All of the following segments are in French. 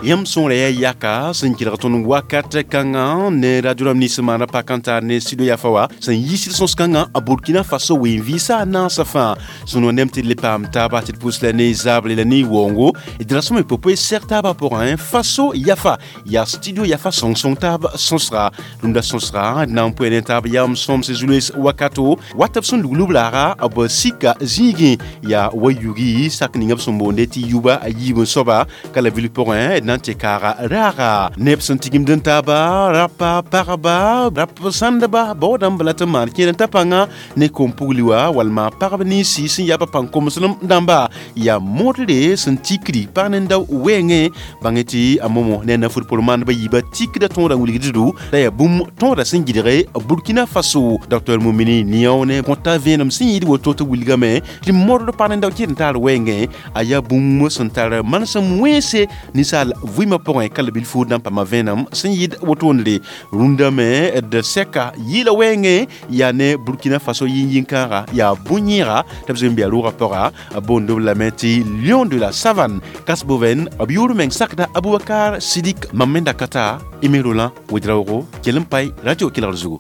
Yam son le yaka sen kilraton wakat kanga ne radio ramni semana pakanta ne studio yafawa sen yisil son skanga a Burkina Faso we visa na safa sono nemti le pam taba tit pus la ne zable la ni wongo et de la somme popé certa ba pour un Faso yafa ya studio yafa son tab son sera lunda son sera na point tab yam som se zules wakato watap son lublara abo sika zigi ya wayugi sakningap son bonde ti yuba ayibo soba kala ville pour un nante kara rara nepson tigim dentaba rapa paraba rap sandaba bodam blatman kiran tapanga ne kompuliwa walma parabni si sin yapa pankom sunum damba ya modle sun tikri panenda wenge bangeti amomo nena football man ba yiba tikda ton da wuligidu da ya bum ton da sin gidire Burkina Faso Dr Moumini nione konta venam sin yidi woto wuligame di modle panenda kiran tar wenge aya bum sun tar mansam wese nisal vima point kala bil fu dan pama venam sin yid wotonde rundame de seka yila wenge ya ne Burkina Faso yinkara ya bunyira tabzembi alu rapora bondo la meti lion de la savane kasboven abiuru meng sakda Abubakar Sidik Mamenda Kata Imirola Wedraoro Kelempay Radio Kilarzugo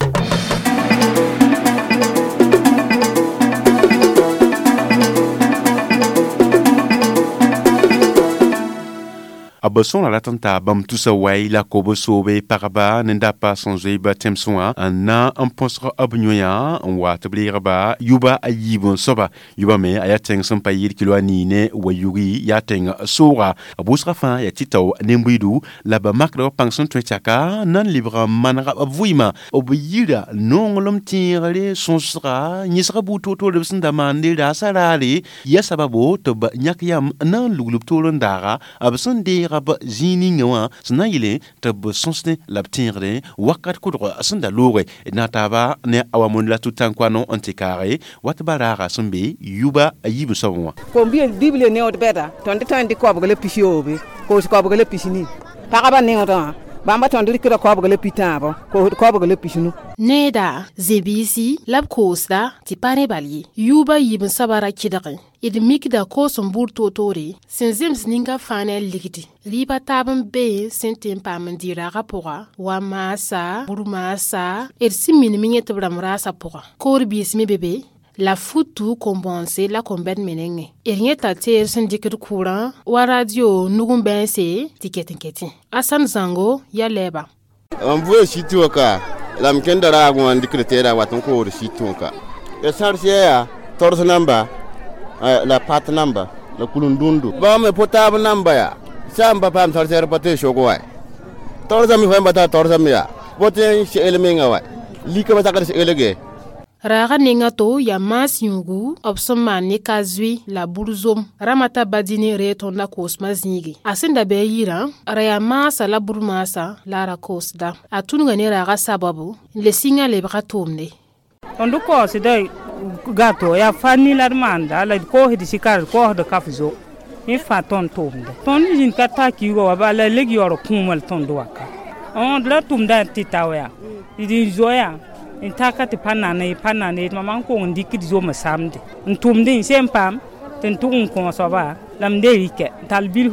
Abason la latanta bam tusa way la kobo sobe paraba nenda pa sonje ba temsoa na amponsra abnyoya wa tablira ba yuba ayibon soba yuba me ayateng sampa yir kilo anine wayuri yateng sora abusra fa ya titaw nembuidu la ba makro pension twechaka nan libra manara avuima obiyida nongolom tirale sonsra nyisra butoto de sindamande da salari ya sababu to ba nyakyam nan luglup tolondara abson de ba zini ngawa snayile tab sonsne labtinre wakat kudro asanda lore nataba ne awamon la tutankwano antikare watbarara sombe yuba ayibu sawwa combien bible ne odbeta tonde tande ko bagale pisiobe ko bagale pisini paraba ne oda bamba tonde kira ko bagale pitabo ko bagale pisinu neda zebisi lab kosta ti pare bali yuba yibun sabara kidare id mikda ko sombur totore senzems ninga fanel ligidi riba taban be sentem pamandira rapora wa masa burmasa ersimin minyet bramrasa pora korbis mi bebe la futu compenser la combat menenge erieta ter syndicate courant wa radio nugumbense tiketenketi asan zango ya leba amvue shituka la mkenda ragu andikretera watun ko shituka ya sarsia torso number la pat number la kulundundu ba me potable number ya samba pam sarsia pate shogwa torso mi famba ta torso mi ya bote shi elemenga wa lika ba takar shi elege Raga ningato ya mas yungu opsoma ne kazwi la burzom ramata badini retonda kosma zingi asinda be yira raya masa la burmasa la rakosda atunga ne raga sababu le singa le bratomne ondu ko sidai gato ya fani la manda la ko hidi sikar ko de kafzo mi fa ton tomde ton jin kata ki go ba la legi yoro kumal ton duaka on la tumda titawa idi zoya intaka te panane maman ko ndiki zo masamde ntumde sempam ten tugun ko soba lamde rike talbil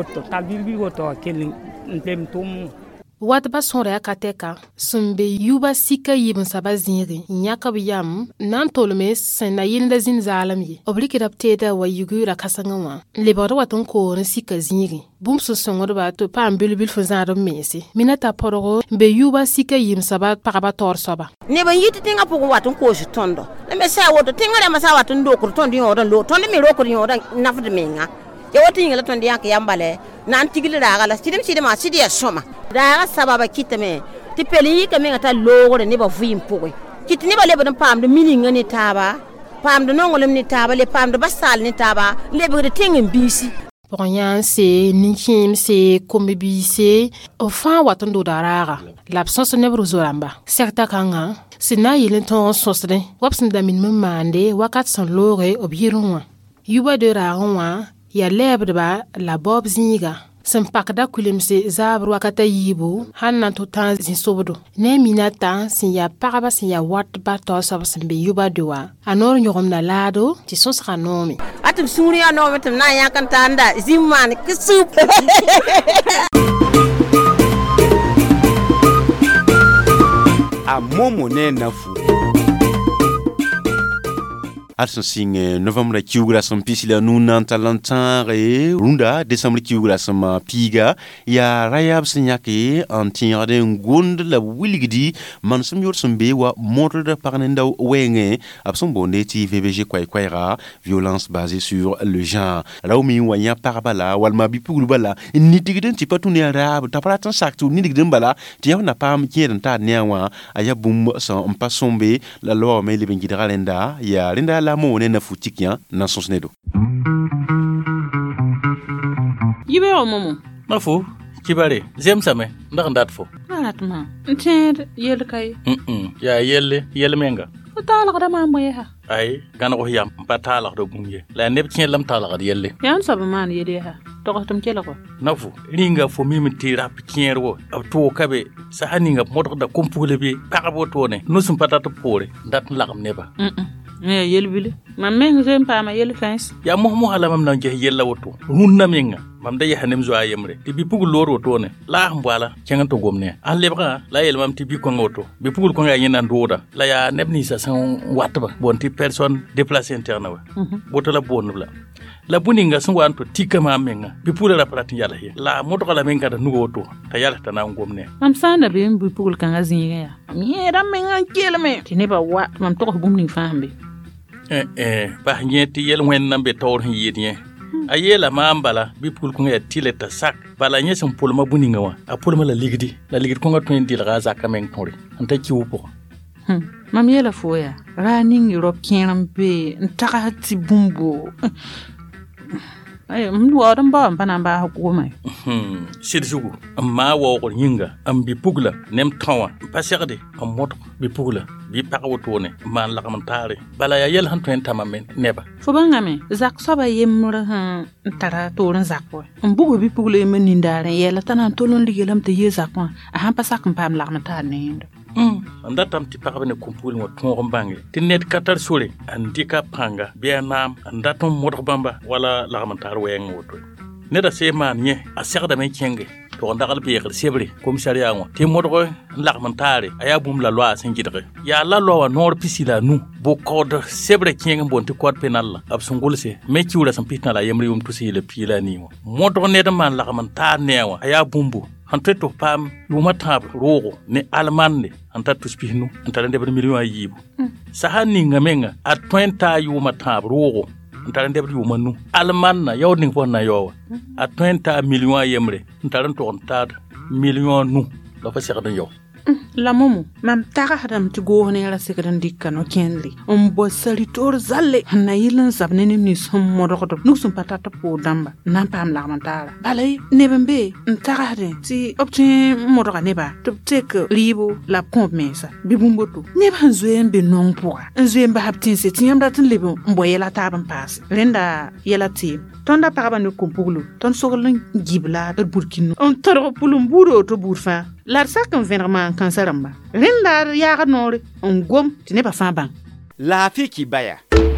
foto kelin ntlem tum wat ba sonre akateka sumbe yuba sika yibun sabaziri nyaka biyam nan tolme sena yinda zin zalami oblike rapteda wa yugura kasangwa lebaro waton ko sika ziri bum so songor ba to pam bilbil fuzaro mesi minata porogo be yuba sika yim sabat paraba tor soba ne ban yiti tinga pugo waton ko shi tondo le me sa woto tinga le masa waton do ko tondo yodan lo tondo mi ro ko yodan nafde menga ya wati ngala tondo yak yambale nan tigile daga la sidim asidi ya soma daga sababa kitame ti peli ka menga ta logore ne ba fuim pugo kitni ba lebe pam de mininga ni taba pam de nongolem ni taba le pam de basal ni taba lebe de tingin bisi Rien c'est nikim c'est komibise enfin watondo darara l'absence ne bruzoramba certa kanga sina yilenton sosre wapsin damin mande wakat son lore obirunwa yuba de raronwa ya lebre ba la bob zinga sem pakda kulimse zabru wakata yibu hanna to tan zin sobdo ne minata sin ya paraba sin ya wat ba to sabsin be yuba dewa anor nyogom na lado ti sosra nomi atum suriya no metum na yakanta anda zimman kisup momo ne nafu Arson sing novembre kiugra som pisila nunan talantare runda décembre kiugra som piga ya rayab sinyake antiade ngund la wiligdi man som yor som be wa modre de parnenda wenge abson bonde ti VBG kwaira violence basée sur le genre rawmi wanya parabala walma bi pugul bala ni digden ti patuni arab tapratan saktu ni digden bala ti na pam kieden ta newa aya bum son pas sombe la loi mais le bengi dalenda ya renda la mo ne na futikia na sonsnedo yibe o momo mafu kibare zem same ndax ndat fo alatma nter yel kay ya yelle menga tala kada ma moye ha ay gana ko yam patala do bunye la neb tien lam tala kada yelle yan sabu man yede ha to ko tum kela ko nafu ringa fo mimi tira pitien wo to kabe sa haninga modok da kompule bi parabo to ne nusum patata pore ndat lagam neba yel bile mam men zem pa ma yel fens ya mo hala mam nan je yella woto runna menga mam da yahanem zo ayemre ti bi pugul loro to ne la mbala kenga to gomne an lebra la yel mam ti bi ko ngoto bi pugul ko nga nyina ndoda la ya nebni sa san watba bon ti personne déplacée interne wa boto la bonula la buninga sun wanto tika ma menga bi pula la prati yala he la moto kala menga da nugo to ta yala ta na ngomne mam sana be bi pugul kan azinga ya mi era menga kelme tine ba wa mam to ko bumni fambe ba nyeti yel wen nambe tor yidie ayela mambala bi pul ko ya tileta sak bala nyesum pul ma buninga wa a pul ma la ligdi ko ngato ndi la gaza kamen tori anta kiupo mam yela foya running europe kenambe ntaka ti bumbo ay mdu wadan ba bana ba hukuma sidjugu amma wa ko nyinga am bi pugla nem tawa paserde am moto bi pugla bi pakawo tone man la kamantare bala ya yel han to entamamen neba fo bangame zak soba yemra han tara toran zakwa mbugo bi pugla men ndare yela tanan tolon ligelam te ye zakwa a han pasak pam la kamantare ne anda tam ti pakabene kumpul mo ton bangi tinet katar sore andika panga bianam anda tom modor bamba wala la kamantar weng woto neda se man nye a serda men kenge to ndagal bi yel sebre commissariat ngo ti modor la kamantare aya bum la loi sen gidre ya la loi nor pisila nu bo code sebre kenge bonti code penal ab sungulse me kiwra sam pitna la yemri tusi le pila ni mo modor neda man la kamantar newa aya bumbu hanteto pam yuma tab rogo ne almande anta tuspihnu anta ndebe million ayibu sahani ngamenga atwenta yuma tab rogo anta ndebe yuma nu almanna yawding fonna yowa atwenta million ayemre anta to anta million nu la fa sekada yow la momo mam taga hadam ti go ne la sekran dikkano kenli bo salitor zalle na yilan sabne ni som modo ko nu sum patata po damba nan pam la mantara balay nebembe taga hade ti opti modo ka neba to tek libo la kompensa bi bumboto neba nzoembe non poa nzoembe haptin se tiam datin libo mboyela taban pass renda yela ti tonda paraba no kompuglu ton sogolin gibla der burkino on toro pulum buro to burfa la sakan vraiment kansaramba renda ya nore on gom tine ba fa ban la fi ki baya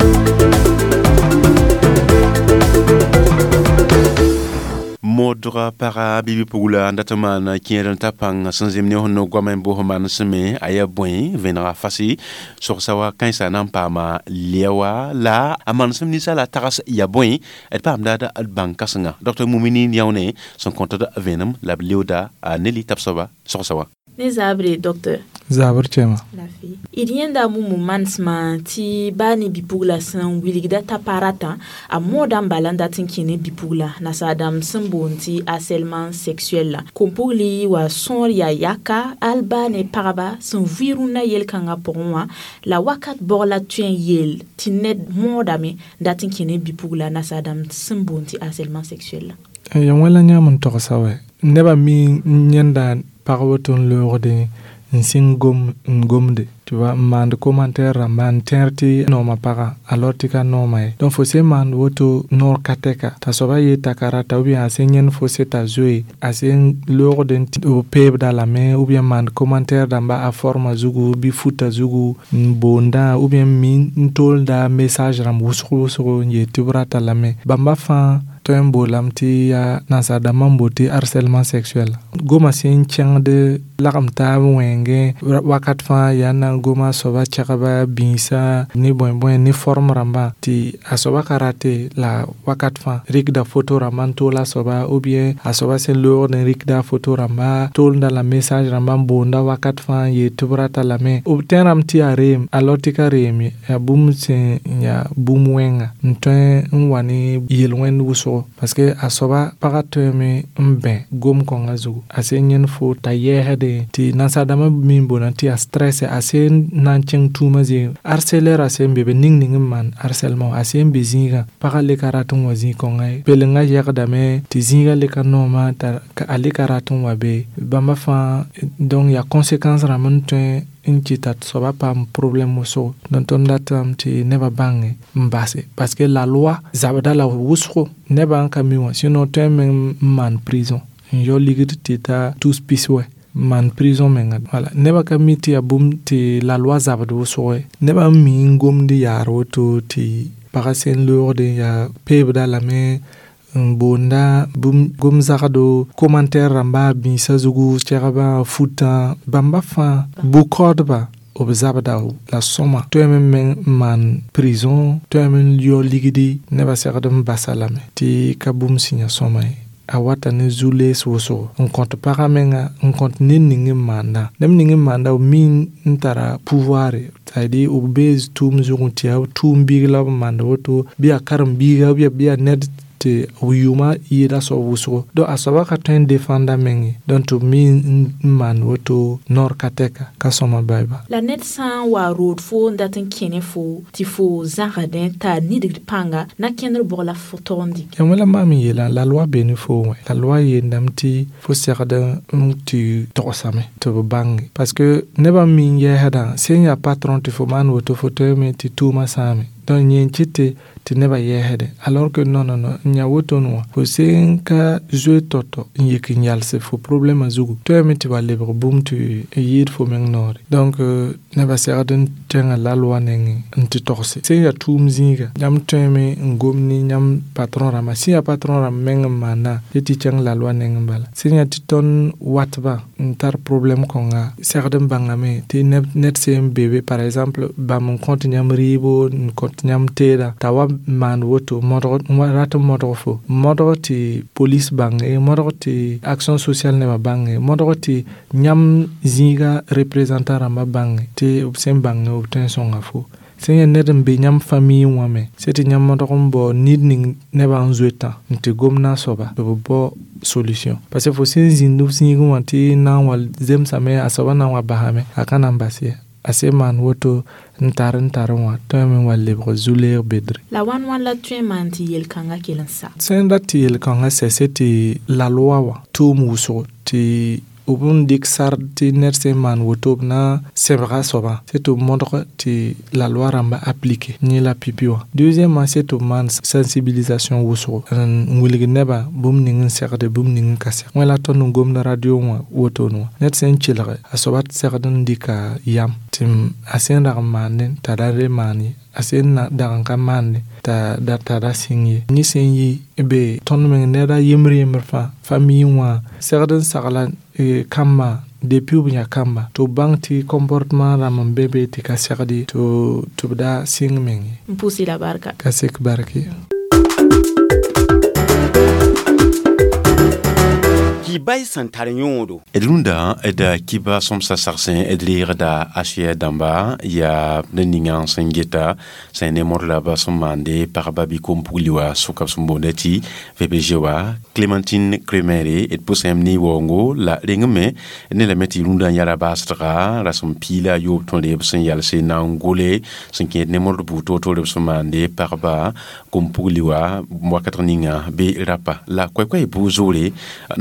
modra para bibi pugula ndatamana kieren tapang sanzemne hono gwamen bo homan seme aya boin venra fasi sur sawa kansa nampama lewa la aman semni sala taras ya boin et pam dada al bankasanga dr mumini nyawne son compte de venam la leoda a neli tapsaba sur sawa ne zabre docteur zabre chema la fille irienda mumu mansma ti bani bipugla san wiligda taparata a modam balanda tinkine bipugla na sadam sambonti harcèlement sexuel la kompugli wa son ya yaka albane paraba son viruna yel kanga porwa la wakat borla tuen yel tinet modame datinkine bipugla na sadam sambonti harcèlement sexuel la yamwela nyamun to sawe neba mi nyenda parawoton lorde nsingom ngomde tu vois mand commentaire man terti no ma para alors tika no mai donc faut se man woto nor kateka ta soba ye takarata ou bien asenyen faut se ta jouer asen loro den au peb dans la main ou bien man commentaire d'amba a forma zugu bi futa zugu bonda ou bien min tolda message ram wusuru ye tibrata la main bamba fa tembo lamti ya nasada mamboti harcèlement sexuel goma sin chang de lakamta wenge wakat fa yana goma soba chakaba binsa ni bon ni forme ramba ti asoba karate la wakat fa rigda photo raman tola soba ou bien asoba sen lor de rigda photo ramba tolda la message ramba bonda wakat fa ye tubrata la me obtenam ti arem alotika remi ya bum sen ya bum wenga ntwe nwani yelwen wuso parce que asoba pagateme mbe gom konga zugu asenyen fo ta yehede ti nasadama mimbona ti a stress asen nancheng tumazi harceler asen bebe ning man harcèlement asen bezinga pagale karatun wazi konga belenga yagdame ti zinga le kanoma ta ale karatun wabe bamba fa donc ya conséquence ramonte inchitat soba pam problème so donton datam ti neba bange mbase parce que la loi zabada la wusro neba an kamiwa sinon tem man prison yo ligit tita tous piswe man prison menga voilà neba kamiti abum ti la loi zabada wusro neba mi ngom di yaro to ti parasen lorde ya pebda la me bonda bum gom zakado commentaire ramba bin sazugu chagaba futa bamba fa bukodba obzabada la soma toemen man prison toemen yo ligidi neba sakadam basalame ti kabum sinya soma awata ne zule soso on compte paramenga on compte ningi manda nem ningi manda min ntara pouvoir c'est-à-dire obez tum zuntia tum bigla manda woto bia karam biga bia ned te uyuma ira so wuso do asaba ka ten defenda mengi don to min man woto nor kateka ka soma baiba la net san wa road fo ndaten kene fo ti fo zaraden ta ni de panga na kenro bo la fotondi yamela mami yela la loi beni fo la loi yendamti fo serda tu tosame to bang parce que neba min ye hada senya patron ti fo man woto foto me ti tuma same don nyenchite ti neba yehede alors que non nya woto no fo senka je toto yeki nyal se fo problème azugu to emiti ba lebre bum tu yir fo meng nori donc neba serden tenga la loi nengi nti torse senga tumzinga nyam teme ngomni nyam patron rama si ya patron ram meng mana yeti teng la loi nengi bala senga titon watba ntar problème konga serden bangame ti net sem bébé par exemple ba mon compte nyam ribo compte nyam teda tawa man woto modro fo modro ti police bange modro ti action sociale ne bange modro ti nyam zinga représentant rama bange ti obsen bange obten songa fo senya nedem be nyam famille wame seti nyam modro mbo nidning ne ba nzueta nti gomna soba bo solution parce que fo senzin do singu wanti na wal zem same asoba na wa bahame akana mbasi ase man woto ntaran to men walle bro zuler bedre la wan la tu manti yel kanga kelansa senda ti yel kanga c'est la loi wa tout muso ti ubun dik sar ti nerse man woto na sebra soba c'est tout montre ti la loi ramba appliquer ni la pipiwa deuxièmement c'est tout man sensibilisation wuso nguligi neba bum ning serde bum ning kase wala ton ngom na radio woto no net sen chilre asobat serden dika yam tim asen ramanen tadare mani asen na daranka mani ta datara singi ni senyi be ton men neda yemri fa famille wa serden sagala kama depuis bunya kamba to banti comportement ramam bebe ti ka serdi to da sing mengi mpusi la barka kasek barki Kibai santar nyodo. Edlunda eda kiba somsa sarsen edlir da asia damba ya neningan sengeta sene morla ba somande parababi kompuliwa suka somboneti VPGwa Clémentine Cremere et posemni wongo la lengme ne la meti lunda yara bastra la sompila yo tonde sen yalse na ngole senke ne mordu buto to somande paraba kompuliwa mwa katringa be rapa la kwa buzole na satama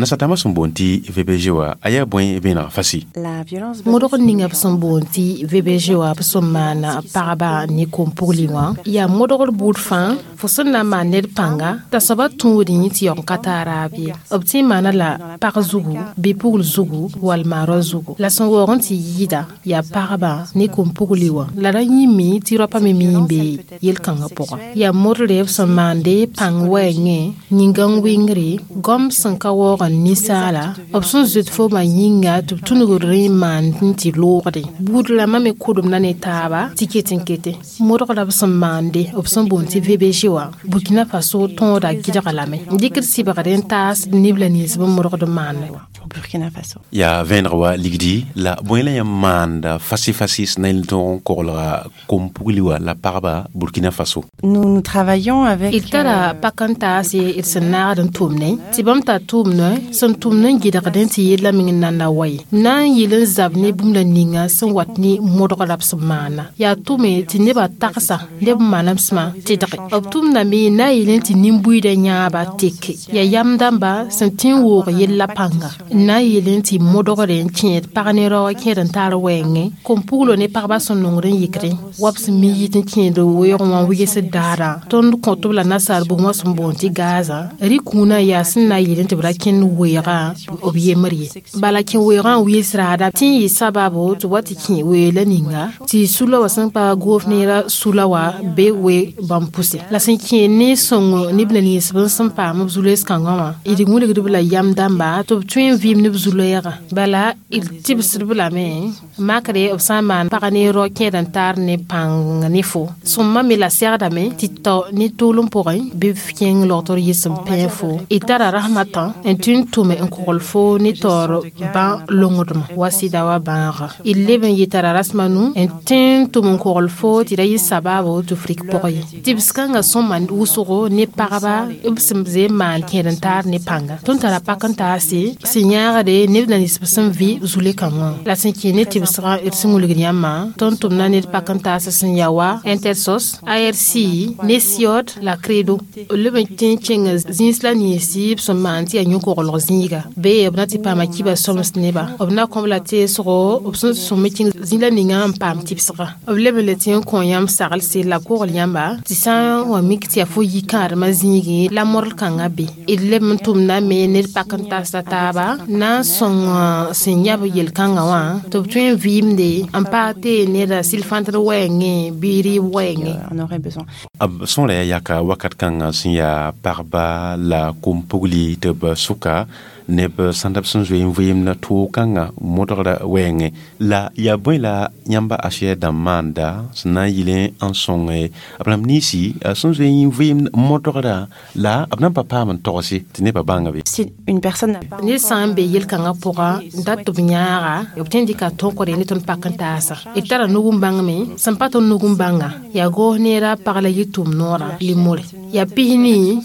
son bonti VBG wa aya boin bena fasi modok ninga son bonti VBG wa mana paraba ni kompuliwa ya modok bout fan fo sonna manel panga ta sabat tuni ti yon katarabi obti mana la par zugu be pour zugu wal maro zugu la son woranti yida ya paraba ni kompuliwa la ranyimi ti ropa memimbe yel kanga poko ya modre son mande pangwenge ningang wingri gom sanka woran ni sala opson zut fo ma yinga tunugo reman ti lorde budla mame kodum nane taba tiketenkete modok la son mande opson bonti VBG wa Burkina Faso ton da gidakalame dikir sibaren tas niblanis bo modok de man Burkina Faso ya venrwa ligdi la boyla ya manda fasi snail ton korla kompuliwa la paraba Burkina Faso nous travaillons avec itara pakanta si ilsena dan tumne tibam ta tumne son tumne gidakaden ti yela mingna na way na yilen zabne bumla ninga son watni modok la psmana ya tume tineba taksa leb manam sma tidaki optum na mi na yilen ti nimbui de nyaba teke ya yamdamba sentin wo yella panga na yilen ti modok de tiet paganero keden tar wenge kompulo ne parba son nongren yikre waps mi yitin tiet do yoron wigese dara ton konto la nasar bu mo son bonti gaza ri kuna ya sinna yilen ti brakin wera obiye mari balakin wera wisrada ti sababu to wati kin wela ninga ti sula wasan pa govnera sulawa be we bampuse la sinki ne songo ni blani san pa mabzules kangama idi ngule gdubla yam damba to twin vim ne bzulera bala il tibs bla me makre obsaman parane ro kedan tar ne pang ne fo somma me la serda me tito ni tolum porin be fien l'autor yisum penfo itara rahmatan entun tume en kolfo ni tor ban longodma wasida wa banra il leben yitara rasmanu entun tumun kolfo tirayi sababu to frik poy tibskanga somman usoro ne paraba ubsimze man kedan tar ne panga ton tara pakanta si sinyara de ne na nisbasam vi zule kanga la sinkine tibsra irsinguligriama ton tumna ne pakanta sa sinyawa intersos ARC nesiot la credo leben tinchenga zinsla ni si sommanti anyu ko lorzinga be obnati pa makiba somsneba obna komlate soro obson sommeting zinla ninga pam tipsra obleben le tien konyam saral se la ko liamba tisan wa mikti afo yikar mazingi la mor kanga be il tumna me ne pakanta sataba na son senyab yel kanga wa to tuen vimde ampate ne da silfantre wenge biri wenge on aurait besoin ab son la yaka wakat kanga sinya parba la kumpugli te suka neb sandap son zoe mvuyim na to kanga motora wenge la ya boy la nyamba ashe da manda sna yile en son abram nisi son zoe mvuyim motora la abna papa man tosi tine pa banga be si une personne ni sambe yel kanga pora dato binyara obtendi ka to ko ni ton pakanta sa itara nugum banga me sampato nugum banga ya go nera parla yitum nora limore ya pihni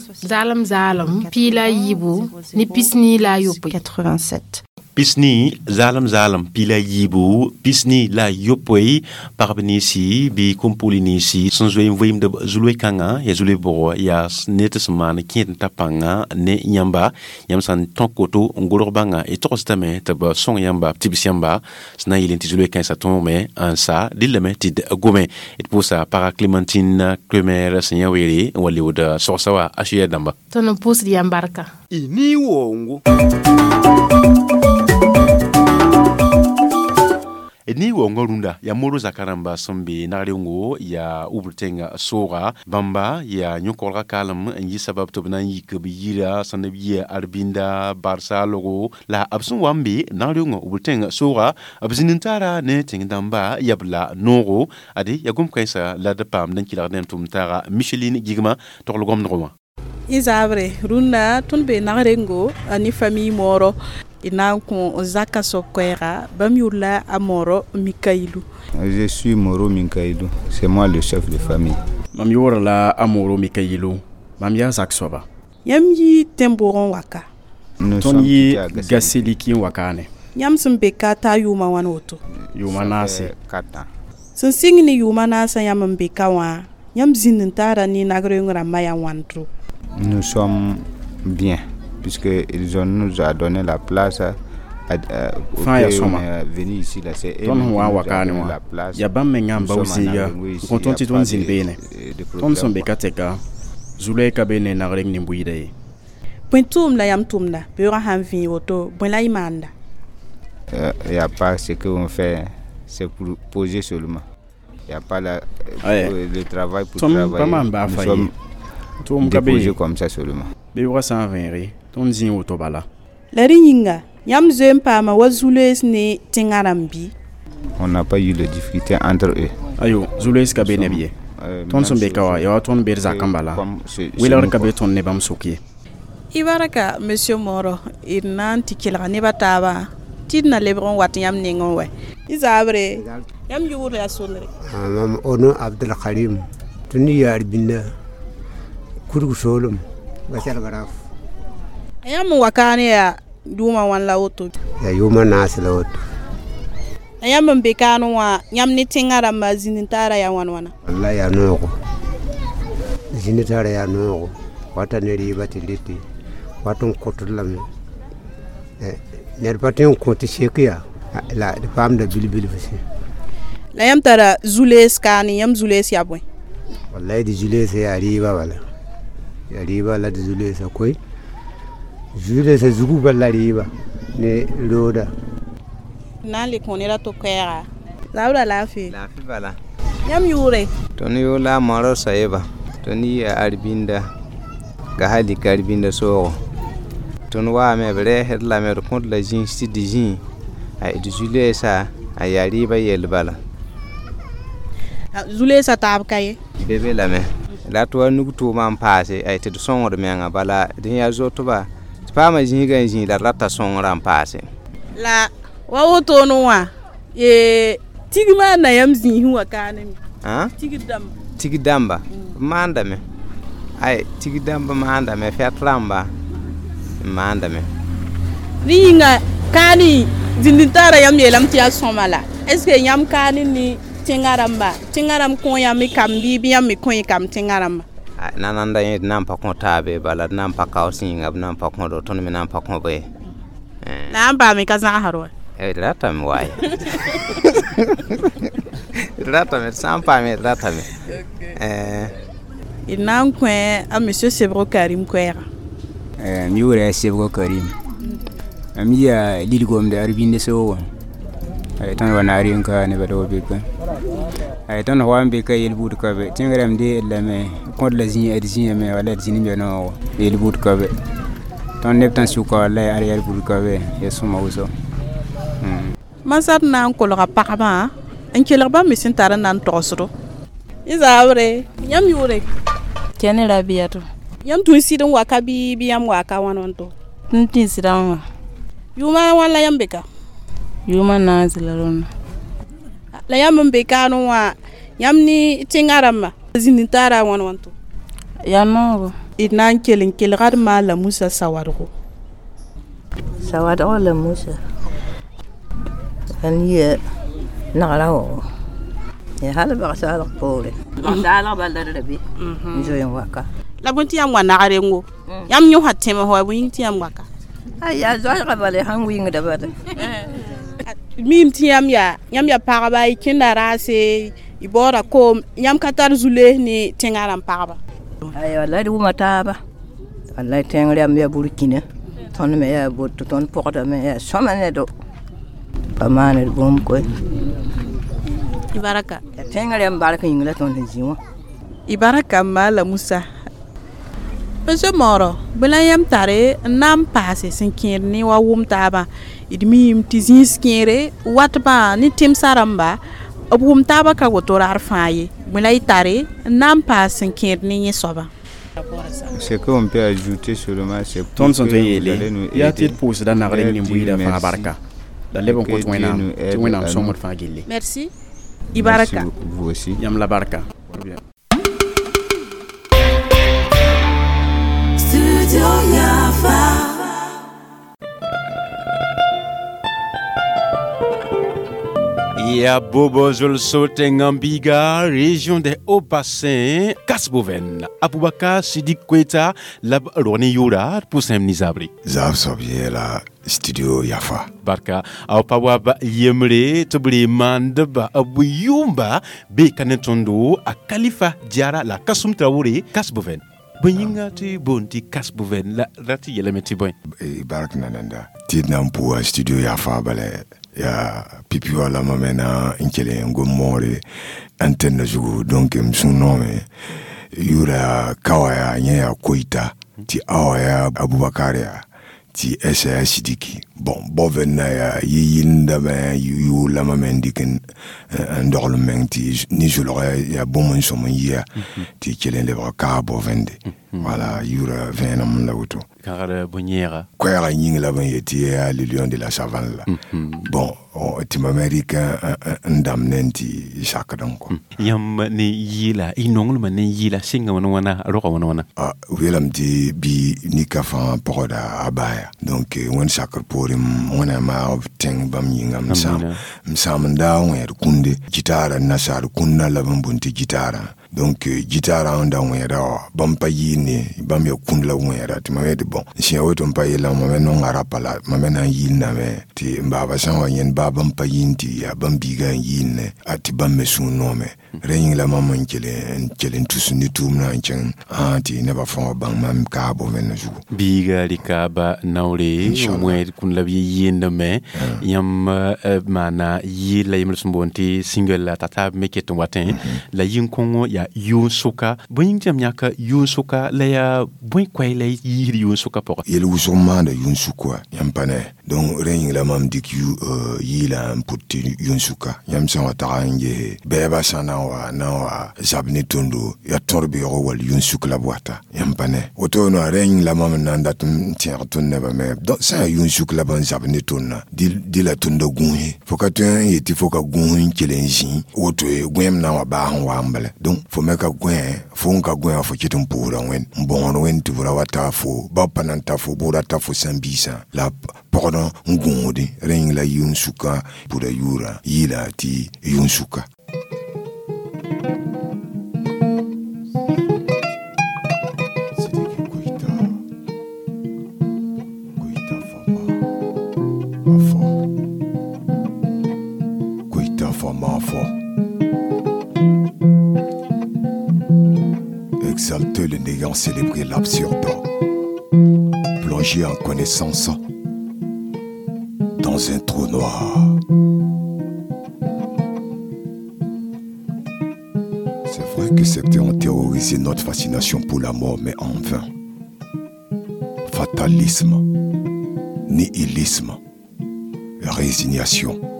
zalam pila yibu ni pisni la 87 pisni zalam pila yibu pisni la yopoi parbenisi bi kompulinisi son zoe mvoyim de zulwe kanga ya zulwe boro ya netesman kin tapanga ne nyamba yamsan tonkoto ngororbanga e tokostame tab son yamba tibisiamba sna yilenti zulwe kan sa tome ansa dilame tid gome et posa para Clémentine Cremer senya weri waliuda sosawa ashiya damba tono pus di ambarka ini wongo ni wongo runda ya moro zakaramba sombe narengo ya ubrutenga sora bamba ya nyokolga kalam yi sabab to nan yi kabira sanabi arbinda barsa logo la absun wambe narengo ubrutenga sora abzinintara ne tingdamba yabla noro ade ya gum kaisa la de pam dan kilar den tumtara Micheline Gigma to logom noma izabre runda tunbe narengo ani famille moro ina ko zaka sokwera bamyula amoro Mikailou. Je suis Moro Mikailou, c'est moi le chef de famille. Mamiora la Amoro Mikailou, mamia zaksoba. Yamyi temboron waka. Tony gasiliki wakane. Yam sumbeka ta yuma wanoto. Yuma nase kata. Singini yuma nasa yam mbeka wa. Yam zinintara ni nagrengra maya wantru. Nous sommes bien. puisqu'ils nous ont donné la place. Venir ici, là, c'est eux la place. Ya bam menga mbauziga kontonti ton zinbene ton sombe kateka zule ka bene na reng nimbuide Pointum la yam tumna beura han vi auto bon la imanda. Il y a pas ce qu'on fait, c'est pour poser seulement. Il y a pas le travail pour travailler. Nous sommes déposés comme ça seulement. Beura 120 ri ton zin auto bala. La ringa yam zempa ma wazules ne tingarambi. On n'a pas eu de difficulté entre eux. Ayo zules ka bene biye ton sombe kawa ya ton berza kambala wilar ka be ton ne bam sokie. Ibaraka monsieur Moro irnan tikila ne bataba tidna lebron wat yam ningo we izabre yam yure asonre mam ono Abdul Karim tuni yar binna kurgu solum gasal garaf yam wakane ya duma wan la auto ya yuma nas la auto yam mbekano wa yam ni tingara mazinintara ya wanwana wallahi ya noko zinitara ya noko wata ne riba tiliti watun kotulam ne patin konti shekiya la de fam da bilbil fisi la yam tara zules kani yam zules ya boy wallahi di zules ya riba wala ya riba la di zules koy zules zugu balla riba ne roda na le konera to kera laura lafi bala yam yure toni yola maro sayeba toni ya arbinda ga hali karbinda so ton wa me bre het la me rokon la jin sidi jin ay du jule sa ay yari ba yel bala jule sa tab kay bebe la me la to nu to man passe ay te son de me nga bala din ya zo to ba pa ma jin ga jin la rata son ram passe la wa woto no wa tigma na yam zin huwa kanem tigidamba manda me ay tigidamba manda me fetramba manda me ringa kani zindintara yam yelam tia somala est-ce que yam kani ni tingaram ko yam kambi bi yam ko kam tingaram nananda yed nam pa ko tabe bala nam pa kausin ab nam pa ko do ton mi nam pa ko be nam ba mi kaza haro rata mi way rata mi sampa mi rata mi inan ko a monsieur Sebro Karim Kwera mi wura Sebro Karim ami ya lidgom da arbinde so ay tan wana rin ka ne bado be ka ay tan ho ambe ka yel bud ka be tingram de la me ko la zin adjin me wala adjin me no yel bud ka be tan ne tan su ko la ar yel bud ka be yesuma uso masat nan ko la pakama en ke la ba mi sin taran nan tosro izabre yam yure kene rabiato yam tu sidon waka bi yam waka wanonto nti sidon yuma wala yam beka yuma na zilaron la yam beka no wa yam ni tingarama zinitara wanonto ya no inan kelin kelgar mala Musa Sawadro la Musa aniye nagalawo ya hala ba sala pole dala balda rebi njoyo waka la bunti yam wana arengo yam nyu hatema ho bunti yam waka aya zoya ka bale hangu inga da bade mim ti yam ya paraba ikinda rase ibora ko yam katar zule ni tengaram paraba aya wallahi duma taba wallahi tengre am ya burkina ton me ya botu ton porta me ya somane do pamane bom ko ibaraka tengre am baraka ingla ton jiwa ibaraka mala Musa monsieur Moro belayam tare nam passe sinkirni wa wum taba idmi tizin skire watba ni tim saramba wum taba ka wotora arfaye belay tare nam passe sinkirni ni soba ce qu'on peut ajouter seulement c'est ton son yele ya tit pousse dans la ligne mbuida fa baraka da lebon ko twena somot fa gilli merci ibaraka vous aussi yam la baraka Ya Bobo Zolsote Ngambiga, région des Hauts-Bassins, Kasboven. Aboubaka Sidi Kweta, Lab Roni Yura, pour Nizabri. Zav Sobiela, Studio Yafa. Barka, Aupawaba Yemre, Tobri Mandaba, Abu Yumba, Bekanetondo, a Khalifa Diara, la Kasum Traoré, Kasboven. Boyinga ti bonti Kasboven, la rati yelemeti boy. Barak Nananda. Tidna Mpua, Studio Yafa, Bale. Ya pipi wala mamena inkele ngomore antenne jugu donc msunome yura kawaya nya koita ti awaya abubakaria ti esa sidiki bon boven na ya yinda ba yu la mamendiken ndorlo menti ni julore ya bomon somoya ti kelen le baka bovende voilà yura venam la auto car bonnière quoi nying la ban yeti ya le lion de la savane là bon tim américain ndam nenti chaka donc yam ni yila inong le ni yila singa wana ro wana welam di bi ni ka fa poda abaya donc won chaka porim wona ma teng bam yinga msam nda wer kunde gitara nasar kunna la ban bunti gitara donc gitara onda wera bampa yini bam ya kunla wera ti mawede bon si awoto mpa yela mameno ngarapala mamena yinna me ti mbaba sanwa yen babam pa yinti ya bambiga yinne ati bamme sunome reyin la mamon kelen tusuni tumna chen anti ne ba fon bang mam ka bo men ju biga likaba nawle mwe kunla bi yinna me yam mana yila yimul sumbonti single la tata meketon watin la yin kongo ya yusuka boyin jam nyaka yusuka la ya boy kwai la yiri yusuka poko yel usumanda yusuka yam pane donc reyin la mam dik yu yila putti yusuka yam sanwa taanje beba sana na zabni tundu ya torbi ro wal yusuka la boata yam pane oto no reyin la mam nanda tum tier tunne ba me donc ça yusuka la ban zabni tunna dil la tunda gunhi fokatun yeti foka gunhi kelenji oto gwem na wa ba han wa mbale donc fo meka gwen fo nka gwen fo kitum pura wen bon wen tu vura wata fo ba pananta fo bura ta fo sambisa la pardon ngudi ring la yunsuka pura yura yila ti yunsuka Exalter le néant, célébrer l'absurde, plonger en connaissance dans un trou noir. C'est vrai que certains ont terrorisé notre fascination pour la mort, mais en vain. Fatalisme, nihilisme, résignation.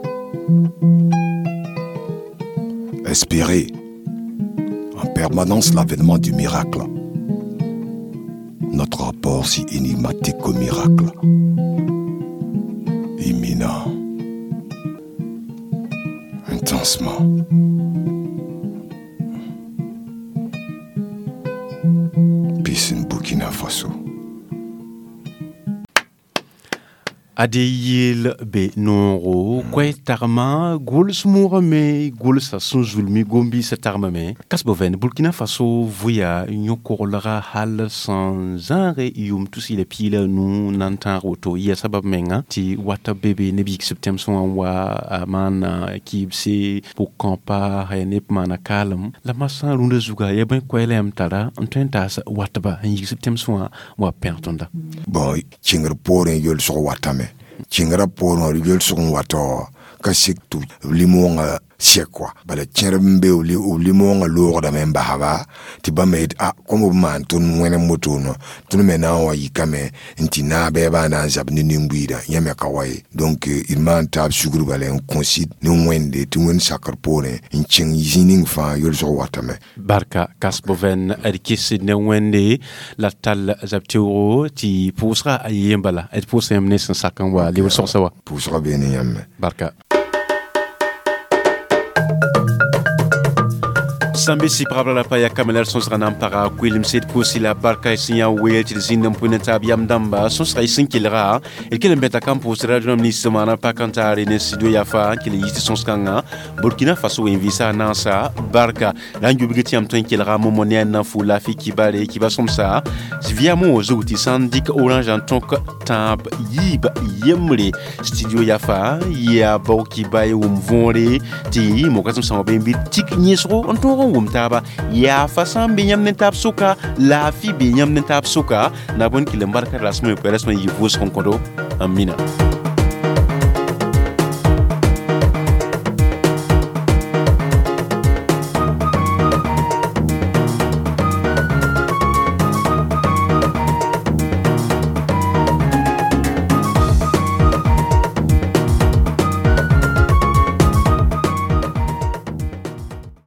Espérer en permanence l'avènement du miracle. Notre rapport si énigmatique au miracle. Imminent. Intensement. Peace in Burkina Faso. Adeyil be noro kwai tarma gol smura me gol sa sunzulmi gombi sa tarma me Kasboven Burkina Faso vuya nyokolara hal sans arrêt yum tusi le pile nu nantan roto ya sabab menga ti wata bebe ne bi septem son wa amana kibse pour campa renep mana kalm la masa runda zuga ya ben kwele amtara antenta sa wata ba yi septem son wa pertonda bon chingr pore yol so wata me chingra pono rigel son wato kasiktu limonga siekwa bala cherembe o limonga lo da memba haba ti ba me como man tun wena motono tun me na wa yikame ntina be ba na zabni nimbuida yame kawai donc il man tab sugru bala en consid ni wende ti wen sakar pone in ching yining fa yol so watame barka Kasboven adikisi ne wende la tal zabtiro ti pusra ayembala et pusem ne sakan wa li so sawa pusra bene yamme barka sambe si parabla pa ya kamelar sons ranam para kwilim set kusila barka sinya wel til zinam puneta biam damba sons raisin kilra el kelem beta campus radio ni semana pa kantare ne studio ya fa kile yiti sons kanga Burkina Faso invisa nansa barka langu bigeti am ton kilra momone na fula fi kibale kiba somsa viamo zouti sandik orange en tonk tab yib yemre studio ya fa ya boki baye umvore ti mokatum sama bembi tik nyesro on to taba ya façon binyam nentab suka la fi binyam nentab suka na bon kilembar ka lasme peresme yivus konkodo amina